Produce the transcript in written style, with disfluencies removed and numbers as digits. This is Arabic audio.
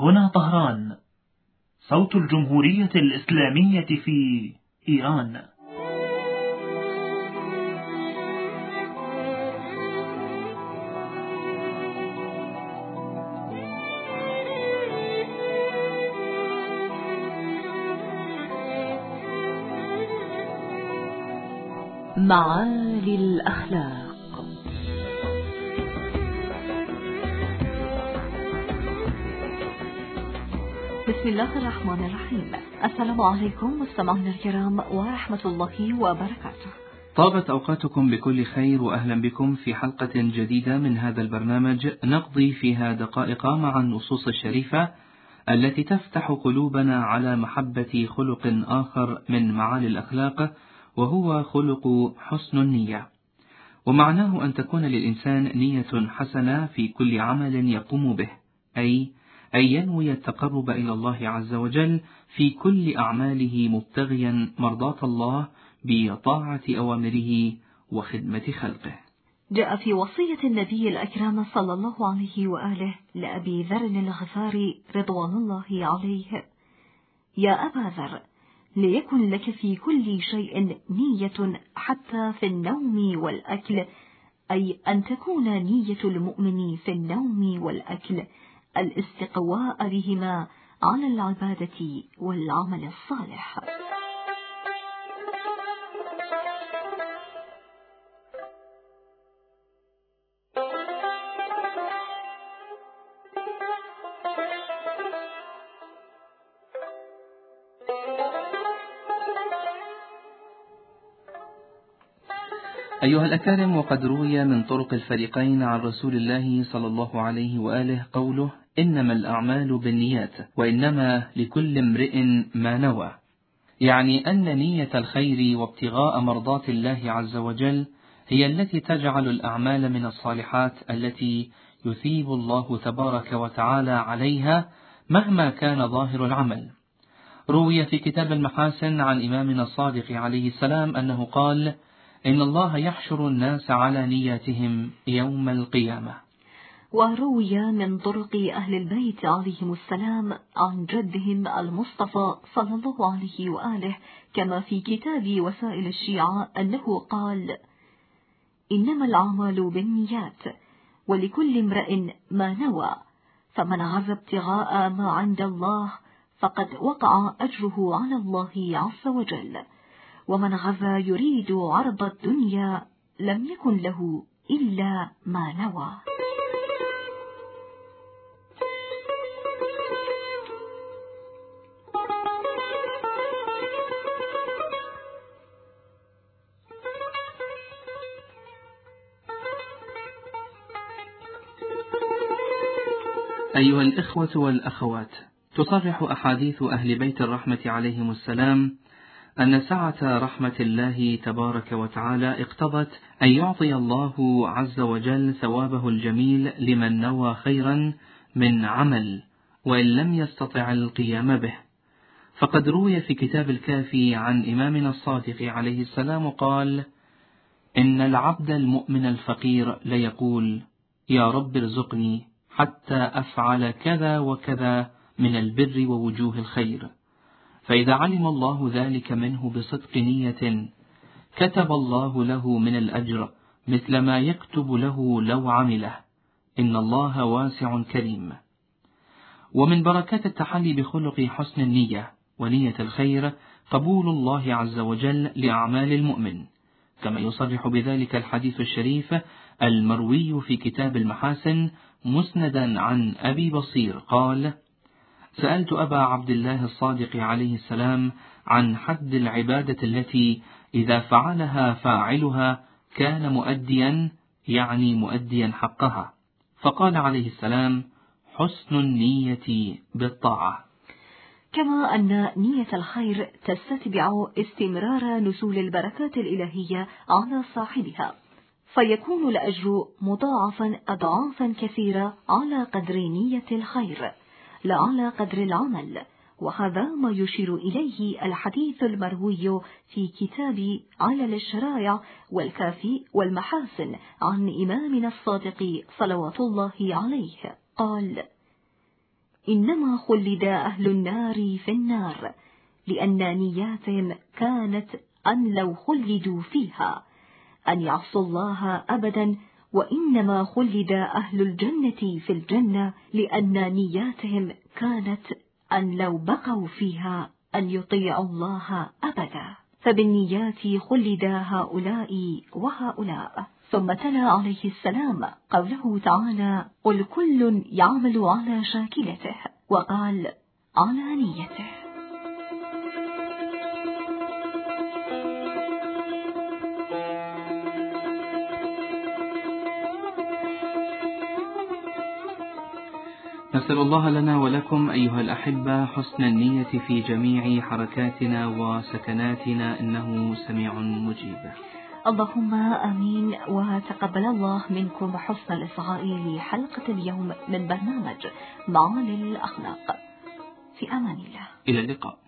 هنا طهران، صوت الجمهورية الإسلامية في إيران. معالي الأخلاق. بسم الله الرحمن الرحيم. السلام عليكم مستمعينا الكرام ورحمة الله وبركاته. طابت أوقاتكم بكل خير، وأهلا بكم في حلقة جديدة من هذا البرنامج نقضي فيها دقائق مع النصوص الشريفة التي تفتح قلوبنا على محبة خلق آخر من معالي الأخلاق، وهو خلق حسن النية. ومعناه أن تكون للإنسان نية حسنة في كل عمل يقوم به، أي أن ينوي التقرب إلى الله عز وجل في كل أعماله مبتغيا مرضاة الله بطاعة أوامره وخدمة خلقه. جاء في وصية النبي الأكرم صلى الله عليه وآله لأبي ذر الغفاري رضوان الله عليه: يا أبا ذر، ليكن لك في كل شيء نية حتى في النوم والأكل، أي أن تكون نية المؤمن في النوم والأكل الاستقواء بهما على العبادة والعمل الصالح. أيها الأكارم، وقد روي من طرق الفريقين عن رسول الله صلى الله عليه وآله قوله: إنما الأعمال بالنيات وإنما لكل امرئ ما نوى، يعني أن نية الخير وابتغاء مرضات الله عز وجل هي التي تجعل الأعمال من الصالحات التي يثيب الله تبارك وتعالى عليها مهما كان ظاهر العمل. روي في كتاب المحاسن عن إمامنا الصادق عليه السلام أنه قال: إن الله يحشر الناس على نياتهم يوم القيامة. وروي من طرق أهل البيت عليهم السلام عن جدهم المصطفى صلى الله عليه وآله كما في كتاب وسائل الشيعة أنه قال: إنما الأعمال بالنيات ولكل امرئ ما نوى، فمن عز ابتغاء ما عند الله فقد وقع أجره على الله عز وجل، ومن غزا يريد عرض الدنيا لم يكن له إلا ما نوى. أيها الإخوة والأخوات، تصرح أحاديث أهل بيت الرحمة عليهم السلام أن سعة رحمة الله تبارك وتعالى اقتضت أن يعطي الله عز وجل ثوابه الجميل لمن نوى خيرا من عمل وإن لم يستطع القيام به. فقد روي في كتاب الكافي عن إمامنا الصادق عليه السلام قال: إن العبد المؤمن الفقير ليقول: يا رب ارزقني حتى أفعل كذا وكذا من البر ووجوه الخير، فإذا علم الله ذلك منه بصدق نية كتب الله له من الأجر مثل ما يكتب له لو عمله، إن الله واسع كريم. ومن بركات التحلي بخلق حسن النية ونية الخير قبول الله عز وجل لأعمال المؤمن، كما يصرح بذلك الحديث الشريف المروي في كتاب المحاسن مسندا عن أبي بصير قال: سألت أبا عبد الله الصادق عليه السلام عن حد العبادة التي إذا فعلها فاعلها كان مؤديا، يعني مؤديا حقها، فقال عليه السلام: حسن النية بالطاعة. كما أن نية الخير تستتبع استمرار نزول البركات الإلهية على صاحبها، فيكون الأجر مضاعفا أضعافا كثيرة على قدر نية الخير لا على قدر العمل، وهذا ما يشير إليه الحديث المروي في كتاب علل الشرائع والكافي والمحاسن عن إمامنا الصادق صلوات الله عليه قال: إنما خلد أهل النار في النار لأن نياتهم كانت أن لو خلدوا فيها أن يعصوا الله أبدا، وإنما خلد أهل الجنة في الجنة لأن نياتهم كانت أن لو بقوا فيها أن يطيعوا الله أبدا، فبالنيات خلد هؤلاء وهؤلاء. ثم تلا عليه السلام قوله تعالى: قل كل يعمل على شاكلته، وقال: على نيته. نسأل الله لنا ولكم أيها الأحبة حسن النية في جميع حركاتنا وسكناتنا، إنه سميع مجيب. اللهم آمين. وتقبل الله منكم حسن الإصغاء لحلقة اليوم من برنامج معالي الأخلاق. في أمان الله. إلى اللقاء.